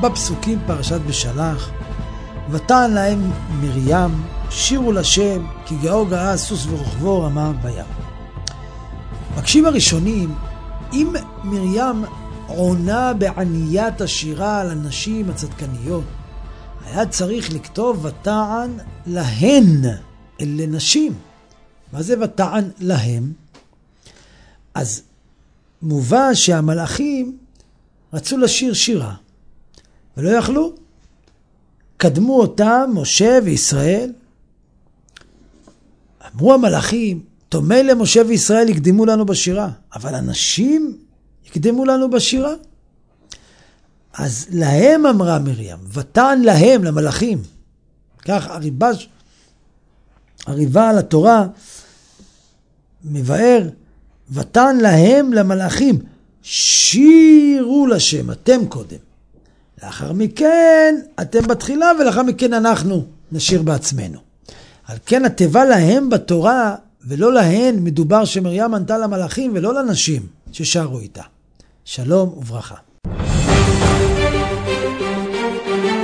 בפסוקים פרשת בשלח, ותען להם מרים, שירו לשם, כי גאו גאה סוס ורוכבו רמה בים. מקשים הראשונים, אם מרים עונה בעניית השירה על הנשים הצדקניות, היה צריך לכתוב ותען להן, אלה נשים. מה זה ותען להם? אז מובא שהמלאכים רצו לשיר שירה, ולא יכלו. קדמו אותם משה וישראל. אמרו המלאכים, תומי למשה וישראל יקדמו לנו בשירה, אבל אנשים יקדמו לנו בשירה. אז להם אמרה מרים, ותען להם, למלאכים. כך הריבה על התורה מבאר, ותען להם למלאכים, שירו לשם, אתם קודם. לאחר מכן, אתם בתחילה, ולאחר מכן אנחנו נשיר בעצמנו. על כן התיבה להם בתורה, ולא להן, מדובר שמרים ענתה למלאכים, ולא לנשים ששרו איתה. שלום וברכה.